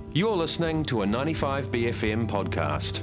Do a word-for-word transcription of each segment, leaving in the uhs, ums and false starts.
You're listening to a ninety-five B F M podcast.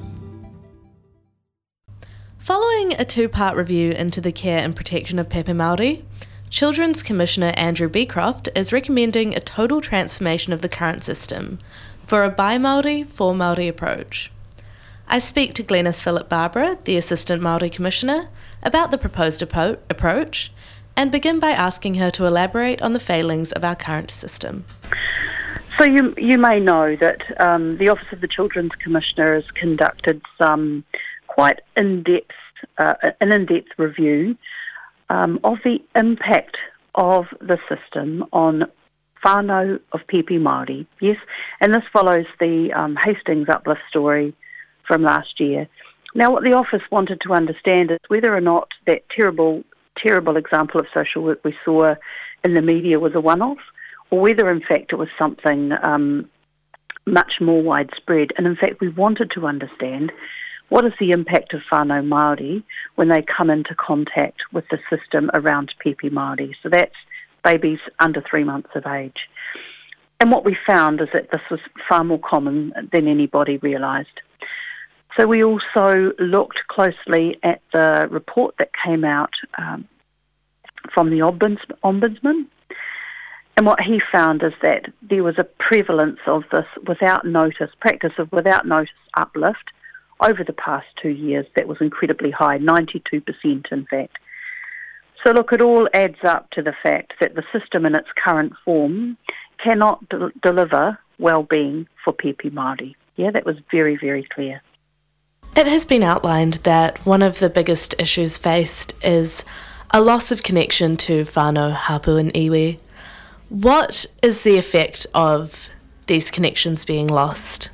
Following a two-part review into the care and protection of Pepe Māori, Children's Commissioner Andrew Beecroft is recommending a total transformation of the current system for a by Māori, for Māori approach. I speak to Glenys Philip-Barbara, the Assistant Māori Commissioner, about the proposed apo- approach and begin by asking her to elaborate on the failings of our current system. So you you may know that um, the Office of the Children's Commissioner has conducted some quite in-depth, uh, an in-depth review um, of the impact of the system on whānau of Pepe Māori. Yes, and this follows the um, Hastings uplift story from last year. Now, what the office wanted to understand is whether or not that terrible, terrible example of social work we saw in the media was a one-off, or whether, in fact, it was something um, much more widespread. And, in fact, we wanted to understand what is the impact of whānau Māori when they come into contact with the system around Pepe Māori. So that's babies under three months of age. And what we found is that this was far more common than anybody realised. So we also looked closely at the report that came out um, from the Ombudsman. And what he found is that there was a prevalence of this without notice, practice of without notice uplift over the past two years that was incredibly high, ninety-two percent in fact. So look, it all adds up to the fact that the system in its current form cannot de- deliver well-being for Pepe Māori. Yeah, that was very, very clear. It has been outlined that one of the biggest issues faced is a loss of connection to whānau, hapu and iwi. What is the effect of these connections being lost?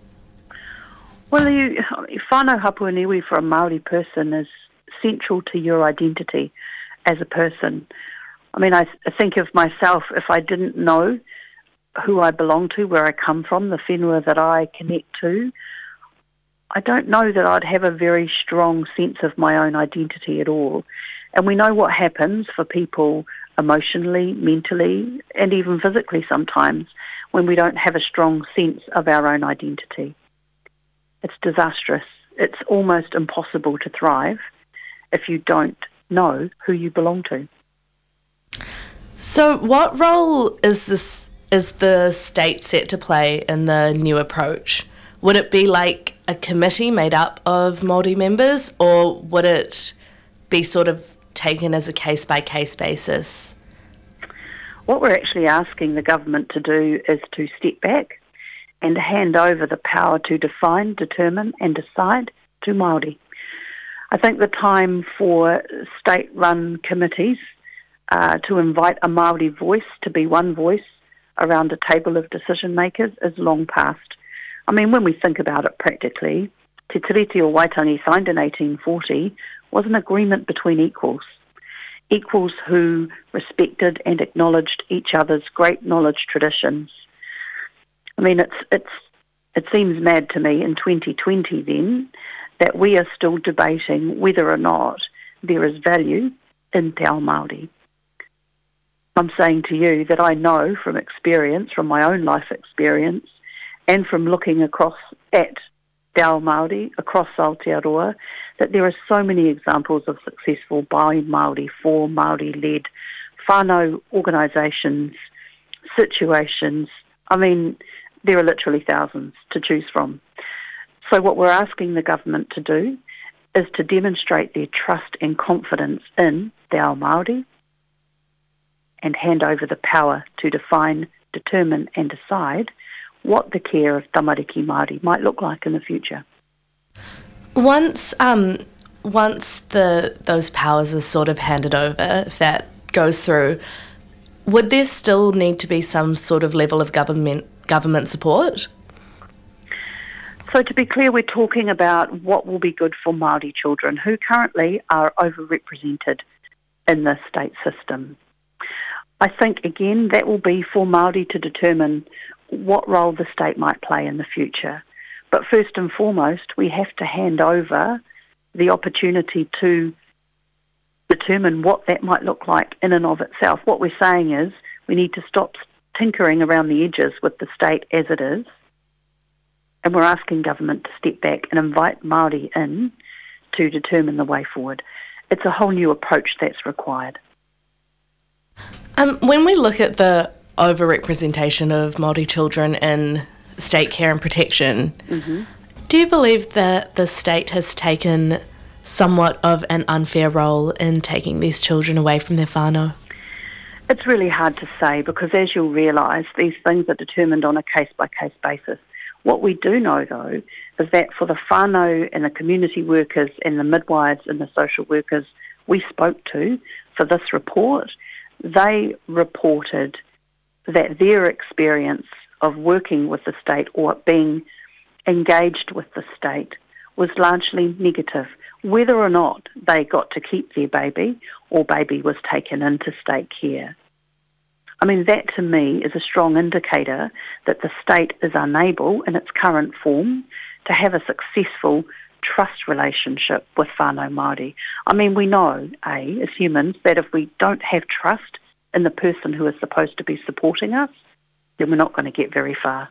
Well, you, whānau, hapu and iwi for a Māori person is central to your identity as a person. I mean, I think of myself, if I didn't know who I belong to, where I come from, the whenua that I connect to, I don't know that I'd have a very strong sense of my own identity at all. And we know what happens for people emotionally, mentally, and even physically sometimes when we don't have a strong sense of our own identity. It's disastrous. It's almost impossible to thrive if you don't know who you belong to. So what role is this is the state set to play in the new approach? Would it be like a committee made up of Māori members, or would it be sort of taken as a case-by-case basis? What we're actually asking the government to do is to step back and hand over the power to define, determine and decide to Māori. I think the time for state-run committees uh, to invite a Māori voice to be one voice around a table of decision-makers is long past. I mean, when we think about it practically, Te Tiriti o Waitangi, signed in eighteen forty, was an agreement between equals. Equals who respected and acknowledged each other's great knowledge traditions. I mean, it's it's it seems mad to me in twenty twenty then that we are still debating whether or not there is value in Te Ao Māori. I'm saying to you that I know from experience, from my own life experience, and from looking across at Te Ao Māori, across Aotearoa, that there are so many examples of successful by Māori, for Māori-led whānau organisations, situations. I mean, there are literally thousands to choose from. So what we're asking the government to do is to demonstrate their trust and confidence in Te Ao Māori and hand over the power to define, determine and decide what the care of tamariki Māori might look like in the future. Once um, once the those powers are sort of handed over, if that goes through, would there still need to be some sort of level of government government support? So to be clear, we're talking about what will be good for Māori children who currently are overrepresented in the state system. I think, again, that will be for Māori to determine what role the state might play in the future. But first and foremost, we have to hand over the opportunity to determine what that might look like in and of itself. What we're saying is we need to stop tinkering around the edges with the state as it is And we're asking government to step back and invite Māori in to determine the way forward. It's a whole new approach that's required. Um, when we look at the overrepresentation of Māori children in state care and protection, mm-hmm. do you believe that the state has taken somewhat of an unfair role in taking these children away from their whānau? It's really hard to say because, as you'll realise, these things are determined on a case-by-case basis. What we do know, though, is that for the whānau and the community workers and the midwives and the social workers we spoke to for this report, they reported that their experience of working with the state or being engaged with the state was largely negative, whether or not they got to keep their baby or baby was taken into state care. I mean, that to me is a strong indicator that the state is unable in its current form to have a successful trust relationship with whānau Māori. I mean, we know, A, as humans, that if we don't have trust in the person who is supposed to be supporting us, then we're not going to get very far.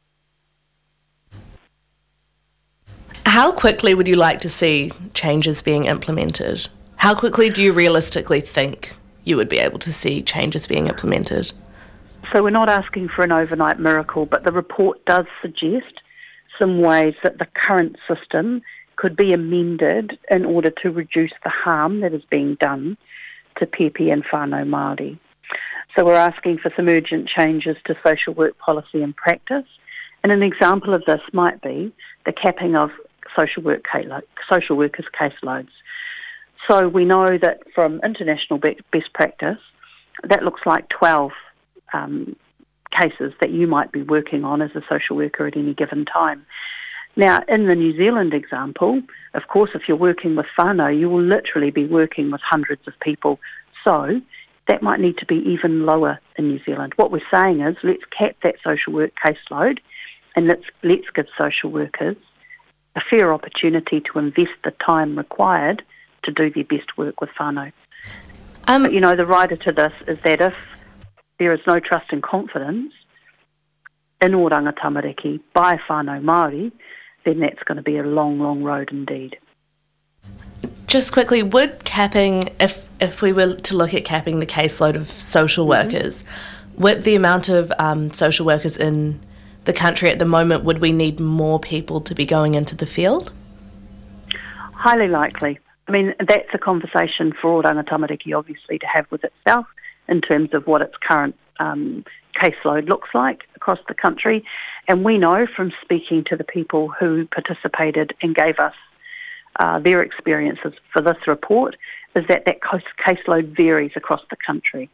How quickly would you like to see changes being implemented? How quickly do you realistically think you would be able to see changes being implemented? So we're not asking for an overnight miracle, but the report does suggest some ways that the current system could be amended in order to reduce the harm that is being done to Pepe and whānau Māori. So we're asking for some urgent changes to social work policy and practice. And an example of this might be the capping of social work caseload, social workers' caseloads. So we know that from international best practice, that looks like twelve um, cases that you might be working on as a social worker at any given time. Now, in the New Zealand example, of course, if you're working with whānau, you will literally be working with hundreds of people. So that might need to be even lower in New Zealand. What we're saying is let's cap that social work caseload and let's, let's give social workers a fair opportunity to invest the time required to do their best work with whānau. Um, but, you know, the rider to this is that if there is no trust and confidence in Oranga Tamariki by whānau Māori, then that's going to be a long, long road indeed. Just quickly, would capping, if if we were to look at capping the caseload of social mm-hmm. workers, with the amount of um, social workers in the country at the moment, would we need more people to be going into the field? Highly likely. I mean, that's a conversation for Oranga Tamariki obviously to have with itself in terms of what its current um, caseload looks like across the country. And we know from speaking to the people who participated and gave us uh, their experiences for this report is that that caseload varies across the country.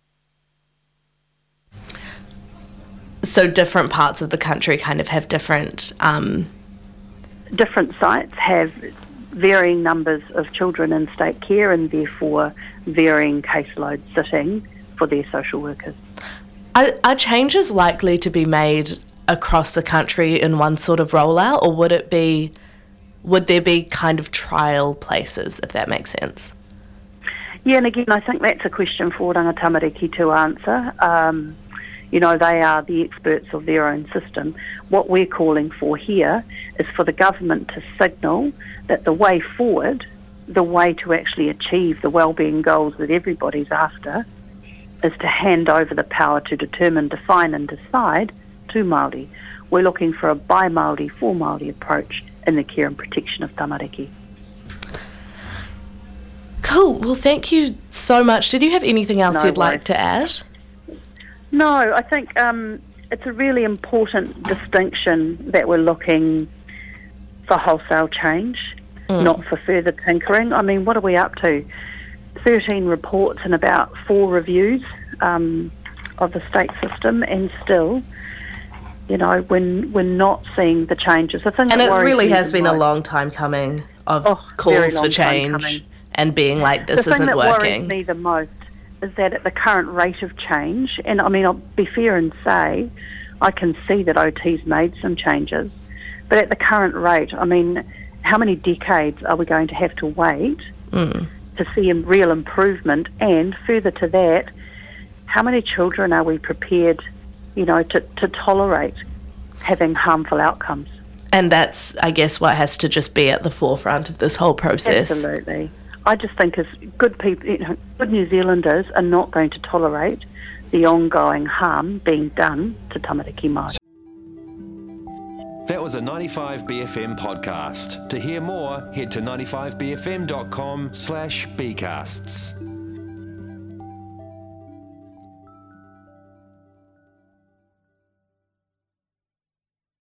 So different parts of the country kind of have different... Um... Different sites have varying numbers of children in state care and therefore varying caseload sitting for their social workers. Are, are changes likely to be made across the country in one sort of rollout, or would it be, would there be kind of trial places, if that makes sense? Yeah, and again, I think that's a question for Oranga Tamariki to answer. Um, you know, they are the experts of their own system. What we're calling for here is for the government to signal that the way forward, the way to actually achieve the wellbeing goals that everybody's after, is to hand over the power to determine, define and decide to Māori. We're looking for a by Māori, for Māori approach in the care and protection of tamariki. Cool. Well, thank you so much. Did you have anything else no you'd worries. like to add? No, I think um, it's a really important distinction that we're looking for wholesale change, mm. not for further tinkering. I mean, what are we up to? thirteen reports and about four reviews um, of the state system, and still, you know, when we're not seeing the changes. I think and it really me has been most. a long time coming of oh, calls for change and being like, this the isn't thing that working. worries me the most is that at the current rate of change, and I mean, I'll be fair and say, I can see that O T's made some changes, but at the current rate, I mean, how many decades are we going to have to wait mm. to see a real improvement? And further to that, how many children are we prepared, you know, to, to tolerate having harmful outcomes? And that's, I guess, what has to just be at the forefront of this whole process. Absolutely. I just think as good people, you know, good New Zealanders are not going to tolerate the ongoing harm being done to tamariki Māori. That was a ninety-five B F M podcast. To hear more, head to ninety-five b f m dot com slash bcasts.